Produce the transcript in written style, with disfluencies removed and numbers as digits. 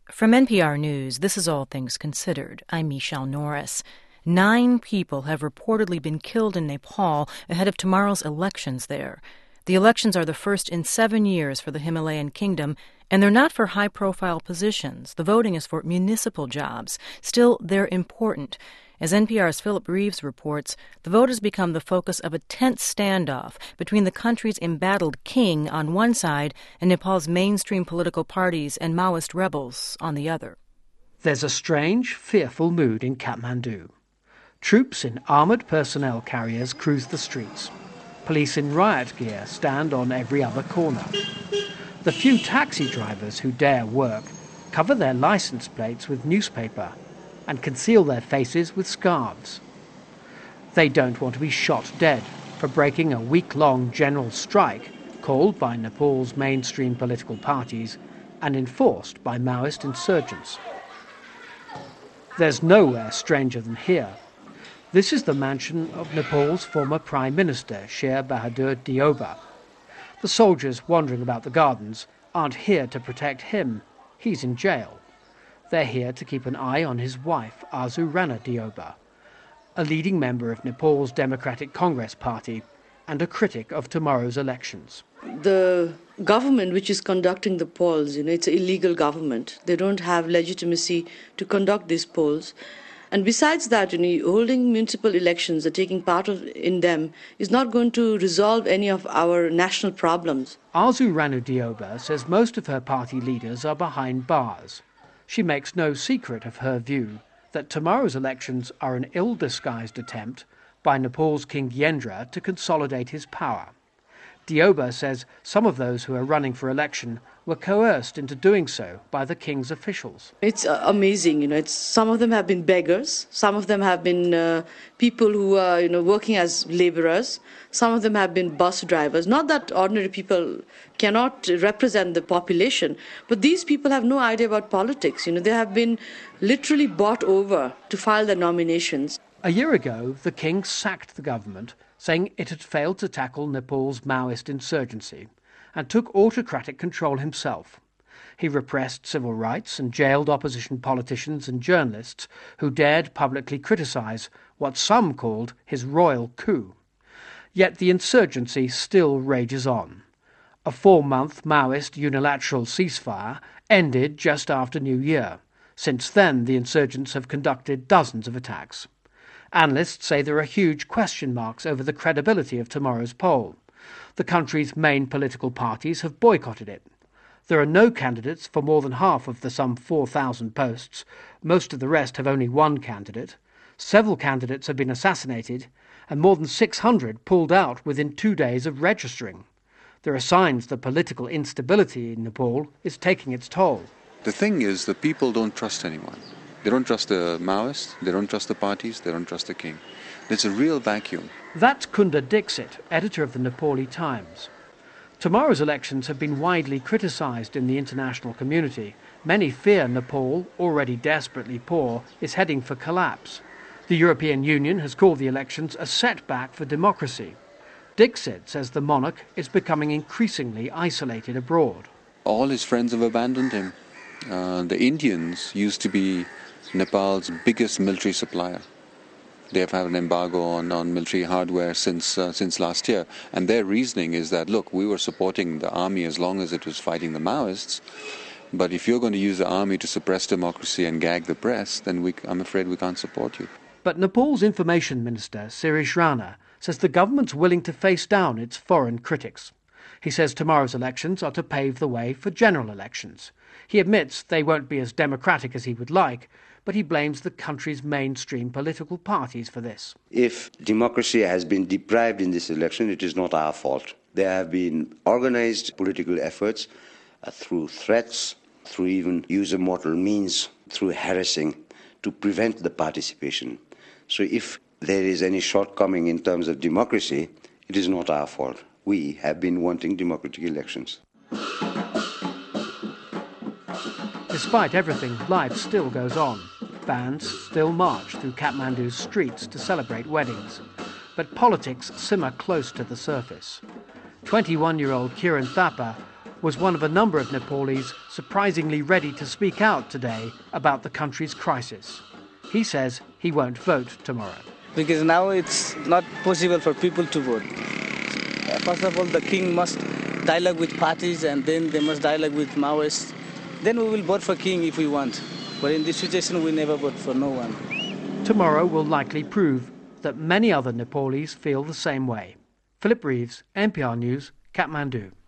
From NPR News, this is All Things Considered. I'm Michelle Norris. 9 people have reportedly been killed in Nepal ahead of tomorrow's elections there. The elections are the first in 7 years for the Himalayan kingdom, and they're not for high-profile positions. The voting is for municipal jobs. Still, they're important. As NPR's Philip Reeves reports, the vote has become the focus of a tense standoff between the country's embattled king on one side and Nepal's mainstream political parties and Maoist rebels on the other. There's a strange, fearful mood in Kathmandu. Troops in armoured personnel carriers cruise the streets. Police in riot gear stand on every other corner. The few taxi drivers who dare work cover their licence plates with newspaper and conceal their faces with scarves. They don't want to be shot dead for breaking a week-long general strike called by Nepal's mainstream political parties and enforced by Maoist insurgents. There's nowhere stranger than here. This is the mansion of Nepal's former Prime Minister, Sher Bahadur Deoba. The soldiers wandering about the gardens aren't here to protect him. He's in jail. They're here to keep an eye on his wife, Arzu Rana Deoba, a leading member of Nepal's Democratic Congress Party and a critic of tomorrow's elections. The government which is conducting the polls, it's an illegal government. They don't have legitimacy to conduct these polls. And besides that, holding municipal elections or taking part in them is not going to resolve any of our national problems. Arzu Rana Deoba says most of her party leaders are behind bars. She makes no secret of her view that tomorrow's elections are an ill-disguised attempt by Nepal's King Yendra to consolidate his power. Deoba says some of those who are running for election were coerced into doing so by the king's officials. It's amazing, some of them have been beggars, some of them have been people who are working as laborers, some of them have been bus drivers. Not that ordinary people cannot represent the population, but these people have no idea about politics. They have been literally bought over to file their nominations. A year ago, the king sacked the government, saying it had failed to tackle Nepal's Maoist insurgency and took autocratic control himself. He repressed civil rights and jailed opposition politicians and journalists who dared publicly criticize what some called his royal coup. Yet the insurgency still rages on. A 4-month Maoist unilateral ceasefire ended just after New Year. Since then, the insurgents have conducted dozens of attacks. Analysts say there are huge question marks over the credibility of tomorrow's poll. The country's main political parties have boycotted it. There are no candidates for more than half of the some 4,000 posts. Most of the rest have only one candidate. Several candidates have been assassinated, and more than 600 pulled out within 2 days of registering. There are signs that political instability in Nepal is taking its toll. The thing is, the people don't trust anyone. They don't trust the Maoists, they don't trust the parties, they don't trust the king. There's a real vacuum. That's Kunda Dixit, editor of the Nepali Times. Tomorrow's elections have been widely criticised in the international community. Many fear Nepal, already desperately poor, is heading for collapse. The European Union has called the elections a setback for democracy. Dixit says the monarch is becoming increasingly isolated abroad. All his friends have abandoned him. The Indians used to be Nepal's biggest military supplier. They have had an embargo on military hardware since last year. And their reasoning is that, look, we were supporting the army as long as it was fighting the Maoists. But if you're going to use the army to suppress democracy and gag the press, then I'm afraid we can't support you. But Nepal's information minister, Sirish Rana, says the government's willing to face down its foreign critics. He says tomorrow's elections are to pave the way for general elections. He admits they won't be as democratic as he would like, but he blames the country's mainstream political parties for this. If democracy has been deprived in this election, it is not our fault. There have been organized political efforts through threats, through even use of mortal means, through harassing, to prevent the participation. So if there is any shortcoming in terms of democracy, it is not our fault. We have been wanting democratic elections. Despite everything, life still goes on. Bands still march through Kathmandu's streets to celebrate weddings. But politics simmer close to the surface. 21-year-old Kiran Thapa was one of a number of Nepalis surprisingly ready to speak out today about the country's crisis. He says he won't vote tomorrow. Because now it's not possible for people to vote. First of all, the king must dialogue with parties, and then they must dialogue with Maoists. Then we will vote for king if we want. But in this situation, we never vote for no one. Tomorrow will likely prove that many other Nepalis feel the same way. Philip Reeves, NPR News, Kathmandu.